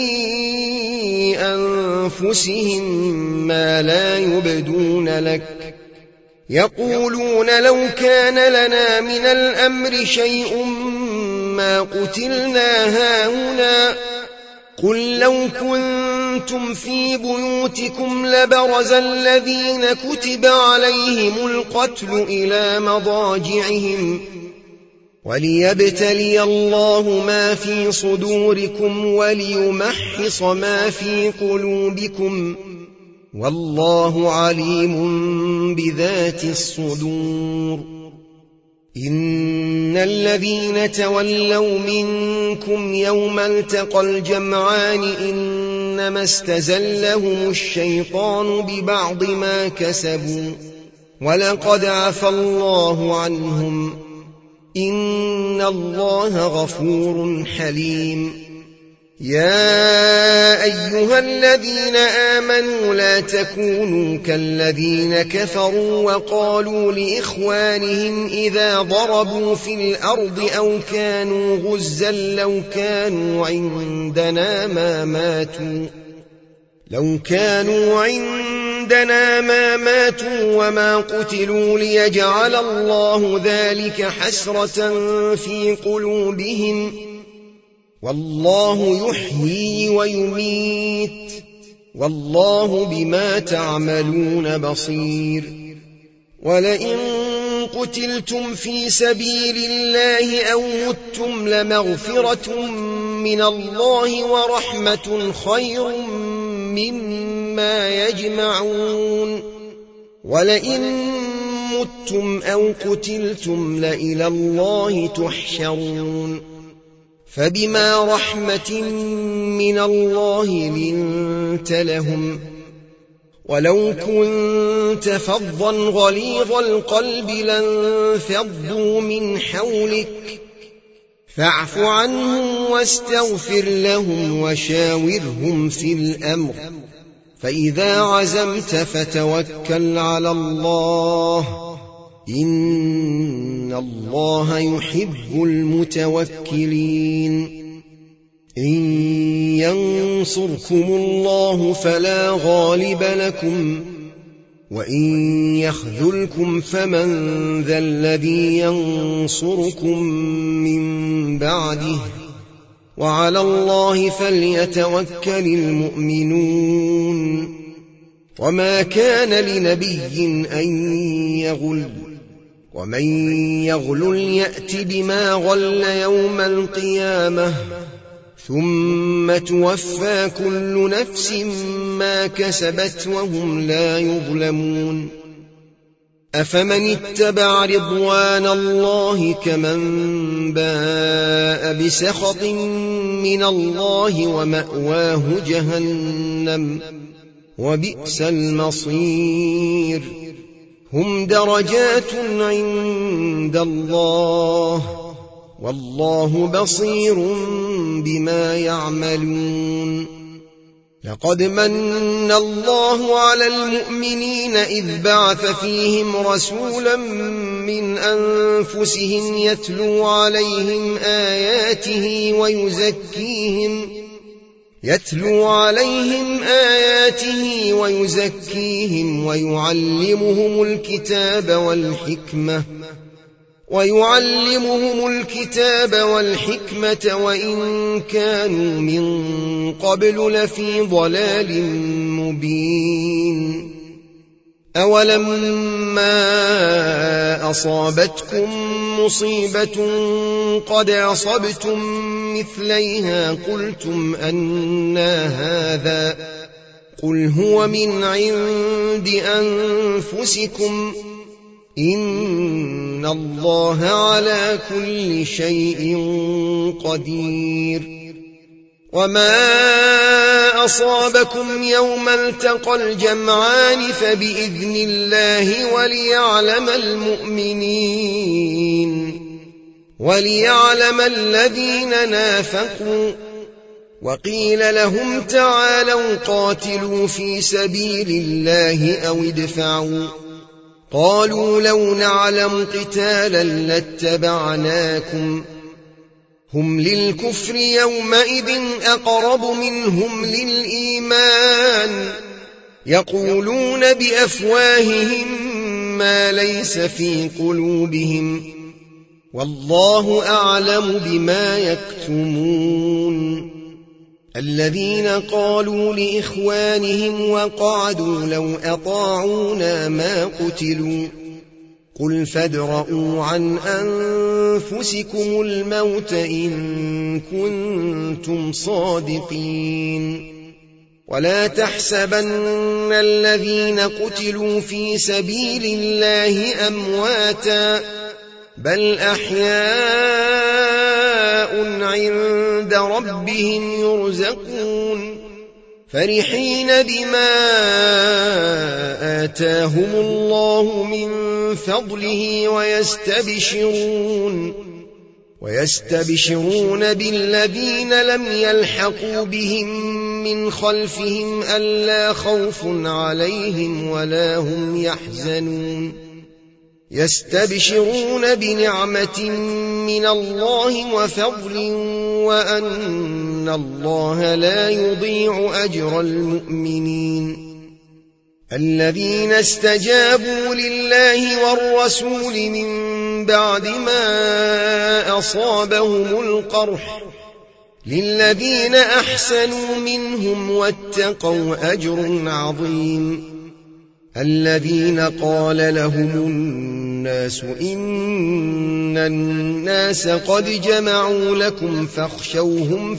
Speaker 1: أنفسهم ما لا يبدون لك يقولون لو كان لنا من الأمر شيء ما قتلنا هاهنا قل لو كنتم في بيوتكم لبرز الذين كتب عليهم القتل إلى مضاجعهم وليبتلي الله ما في صدوركم وليمحص ما في قلوبكم والله عليم بذات الصدور إن الذين تولوا منكم يوم التقى الجمعان إنما استزلهم الشيطان ببعض ما كسبوا ولقد عفى الله عنهم إن الله غفور حليم يا أيها الذين آمنوا لا تكونوا كالذين كفروا وقالوا لإخوانهم إذا ضربوا في الأرض أو كانوا غزا لو كانوا عندنا ما ماتوا وما قتلوا ليجعل الله ذلك حسرة في قلوبهم والله يحيي ويميت والله بما تعملون بصير ولئن قتلتم في سبيل الله أو متم لمغفرة من الله ورحمة خير مما يجمعون ولئن متم أو قتلتم لإلى الله تحشرون فبما رحمة من الله لنت لهم ولو كنت فظا غليظ القلب لانفضوا من حولك فاعف عنهم واستغفر لهم وشاورهم في الأمر فإذا عزمت فتوكل على الله إن الله يحب المتوكلين إن ينصركم الله فلا غالب لكم وإن يخذلكم فمن ذا الذي ينصركم من بعده وعلى الله فليتوكل المؤمنون وما كان لنبي أن يغل ومن يغل يأت بما غل يوم القيامة ثم توفى كل نفس ما كسبت وهم لا يظلمون أفمن اتبع رضوان الله كمن باء بسخط من الله ومأواه جهنم وبئس المصير هم درجات عند الله والله بصير بما يعملون لقد من الله على المؤمنين إذ بعث فيهم رسولا من أنفسهم يتلو عليهم آياته ويزكيهم ويعلمهم الكتاب والحكمة وإن كانوا من قبل لفي ضلال مبين أولما أصابتكم مصيبة قد أصبتم مثليها قلتم أنى هذا قل هو من عند أنفسكم إن الله على كل شيء قدير وما أصابكم يوم التقى الجمعان فبإذن الله وليعلم الذين نافقوا وقيل لهم تعالوا قاتلوا في سبيل الله أو ادفعوا قالوا لو نعلم قتالا لاتبعناكم هم للكفر يومئذ أقرب منهم للإيمان يقولون بأفواههم ما ليس في قلوبهم والله أعلم بما يكتمون الذين قالوا لإخوانهم وقعدوا لو أطاعونا ما قتلوا قل فادرءوا عن أنفسكم الموت إن كنتم صادقين ولا تحسبن الذين قتلوا في سبيل الله أمواتا بل أحياء عند ربهم يرزقون فرحين بما آتاهم الله من فضله ويستبشرون بالذين لم يلحقوا بهم من خلفهم ألا خوف عليهم ولا هم يحزنون يستبشرون بنعمة من الله وفضل وأن الله لا يضيع أجر المؤمنين الذين استجابوا لله والرسول من بعد ما أصابهم القرح للذين أحسنوا منهم واتقوا أجر عظيم الذين قال لهم الناس إن الناس قد جمعوا لكم فاخشوهم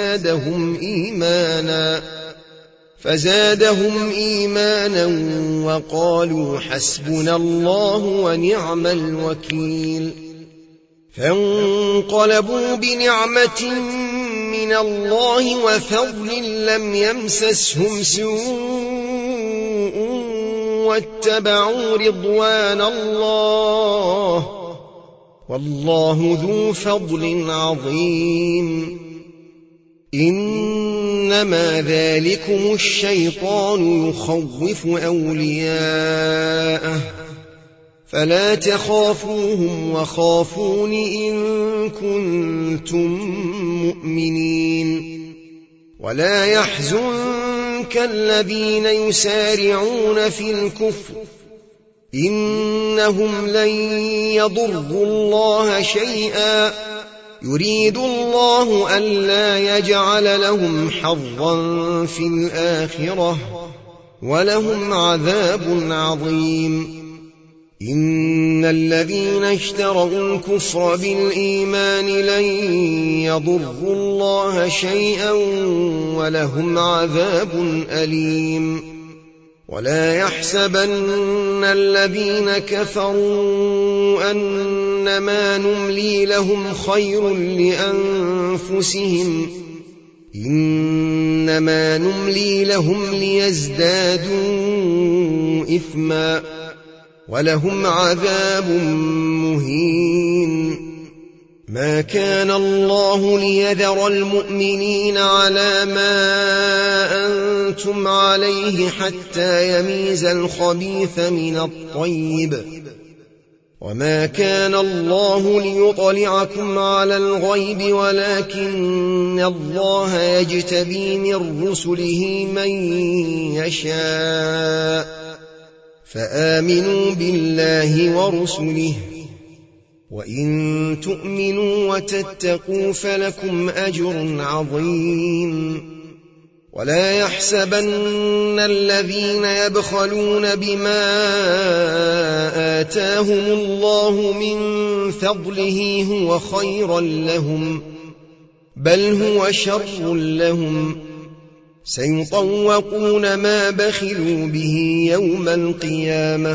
Speaker 1: فزادهم إيمانا وقالوا حسبنا الله ونعم الوكيل فانقلبوا بنعمة من الله وفضل لم يمسسهم سوء واتبعوا رضوان الله والله ذو فضل عظيم إنما ذلكم الشيطان يخوف أولياءه فلا تخافوهم وخافون إن كنتم مؤمنين ولا يحزنك الذين يسارعون في الكفر إنهم لن يضروا الله شيئا يريد الله ألا يجعل لهم حظا في الآخرة ولهم عذاب عظيم إن الذين اشتروا الكفر بالإيمان لن يضروا الله شيئا ولهم عذاب أليم ولا يحسبن الذين كفروا أنما نملي لهم خير لأنفسهم إنما نملي لهم ليزدادوا إثما ولهم عذاب مهين ما كان الله ليذر المؤمنين على ما أنتم عليه حتى يميز الخبيث من الطيب وما كان الله ليطلعكم على الغيب ولكن الله يجتبي من رسله من يشاء فآمنوا بالله ورسله وإن تؤمنوا وتتقوا فلكم أجر عظيم ولا يحسبن الذين يبخلون بما آتاهم الله من فضله هو خيرا لهم بل هو شر لهم سيطوقون ما بخلوا به يوم القيامة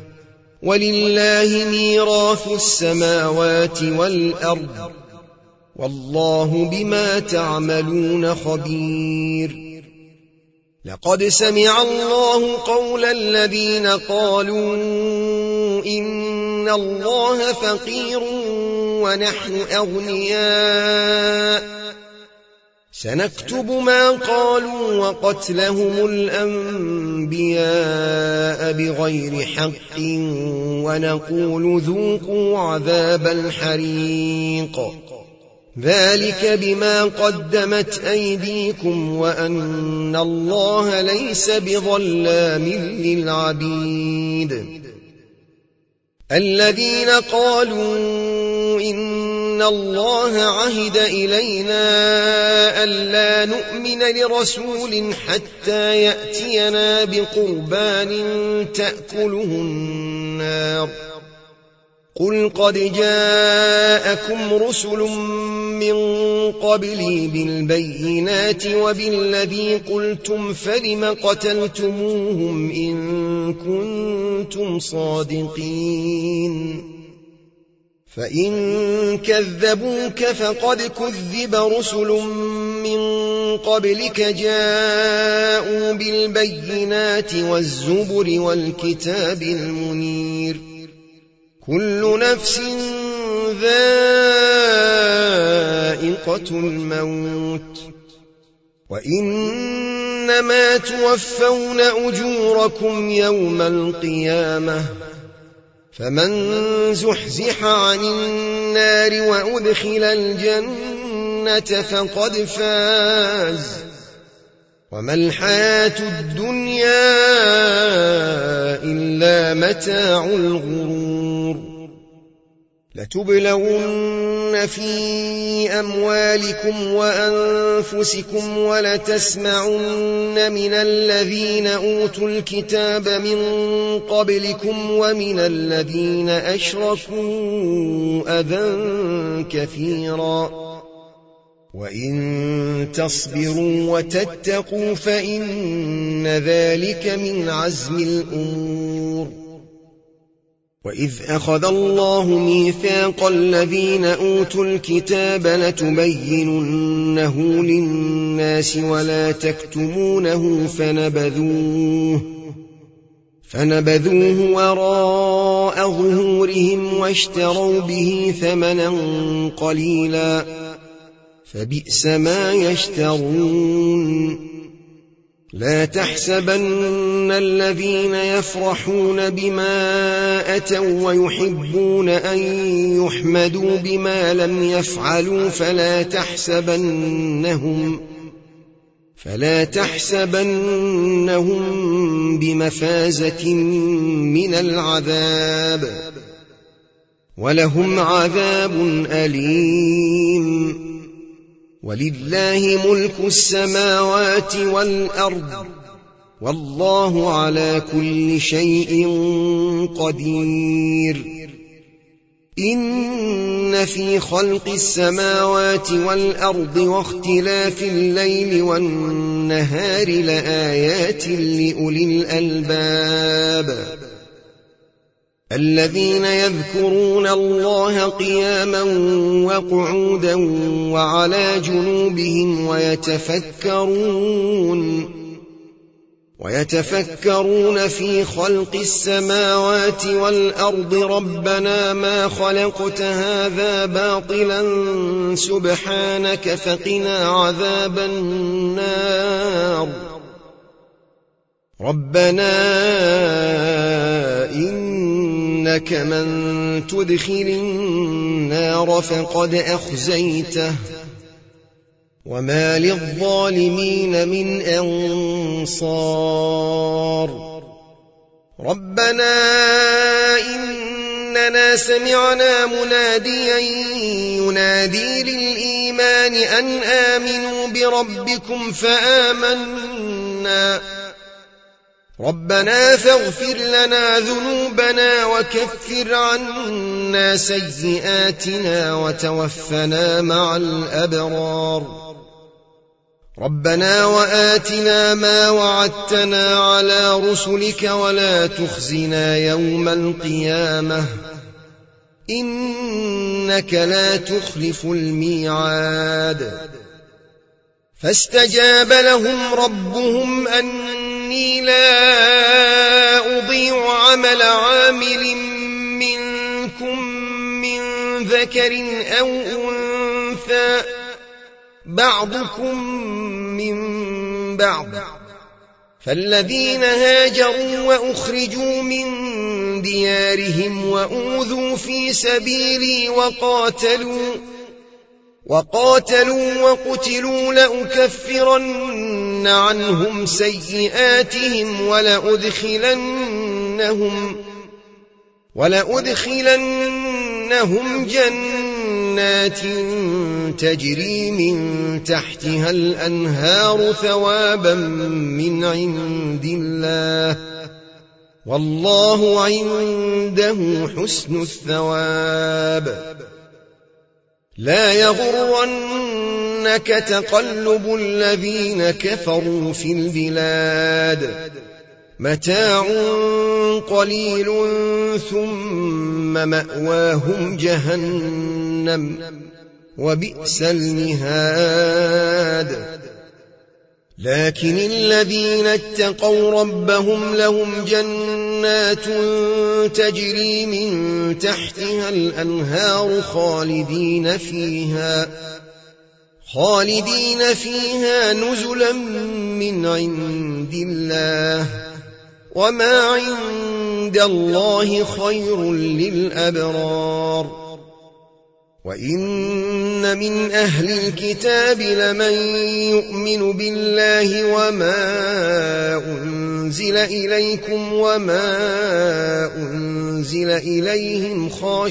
Speaker 1: ولله ميراث السماوات والأرض والله بما تعملون خبير لقد سمع الله قول الذين قالوا إن الله فقير ونحن أغنياء سنكتب ما قالوا وقتلهم الأنبياء بغير حق ونقول ذوقوا عذاب الحريق ذلك بما قدمت أيديكم وأن الله ليس بظلام للعبيد الذين قالوا إن الله عهد إلينا ألا نؤمن لرسول حتى يأتينا بقربان تأكله النار قل قد جاءكم رسل من قبلي بالبينات وبالذي قلتم فلم قتلتموهم إن كنتم صادقين فإن كذبوك فقد كذب رسل من قبلك جاءوا بالبينات والزبر والكتاب المنير كل نفس ذائقة الموت وإنما توفون أجوركم يوم القيامة فمن زحزح عن النار وأدخل الجنة فقد فاز وما الحياة الدنيا إلا متاع الغرور لتبلون في أموالكم وأنفسكم ولتسمعن من الذين أوتوا الكتاب من قبلكم ومن الذين أشركوا أذى كثيرا وإن تصبروا وتتقوا فإن ذلك من عزم الأمور وإذ أخذ الله ميثاق الذين أوتوا الكتاب لتبيننه للناس ولا تكتمونه فنبذوه وراء ظهورهم واشتروا به ثمنا قليلا فبئس ما يشترون لا تحسبن الذين يفرحون بما أتوا ويحبون أن يحمدوا بما لم يفعلوا فلا تحسبنهم بمفازة من العذاب ولهم عذاب أليم ولله ملك السماوات والأرض والله على كل شيء قدير إن في خلق السماوات والأرض واختلاف الليل والنهار لآيات لأولي الألباب الذين يذكرون الله قياما وقعودا وعلى جنوبهم ويتفكرون في خلق السماوات والأرض ربنا ما خلقت هذا باطلا سبحانك فقنا عذاب النار ربنا إنك من تدخل النار فقد أخزيته وما للظالمين من أنصار ربنا إننا سمعنا مناديا ينادي للإيمان أن آمنوا بربكم فآمنا ربنا فاغفر لنا ذنوبنا وكفر عنا سيئاتنا وتوفنا مع الأبرار ربنا وآتنا ما وعدتنا على رسلك ولا تخزنا يوم القيامة إنك لا تخلف الميعاد فاستجاب لهم ربهم أني لا أضيع عمل عامل منكم من ذكر أو أنثى بعضكم من بعض فالذين هاجروا وأخرجوا من ديارهم وأوذوا في سبيلي وقاتلوا وقتلوا لأكفرن عنهم سيئاتهم ولأدخلنهم جنات تجري من تحتها الأنهار ثوابا من عند الله والله عنده حسن الثواب لا يغرنك تقلب الذين كفروا في البلاد متاع قليل ثم مأواهم جهنم وبئس المهاد لكن الذين اتقوا ربهم لهم جنات تجري من تحتها الأنهار خالدين فيها نزلا من عند الله وما عند الله خير للأبرار وإن من أهل الكتاب لمن يؤمن بالله وما أنزل إليكم وما أنزل إليهم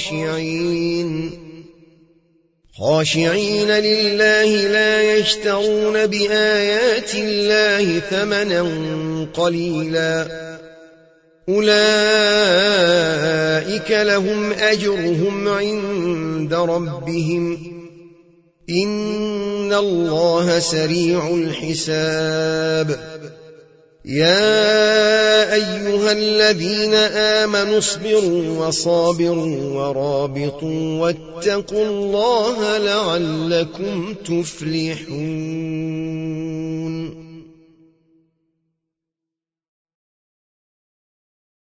Speaker 1: خاشعين لله لا يشترون بآيات الله ثمنا قليلا أولئك لهم أجرهم عند ربهم إن الله سريع الحساب يا أيها الذين آمنوا اصبروا وصابروا ورابطوا واتقوا الله لعلكم تفلحون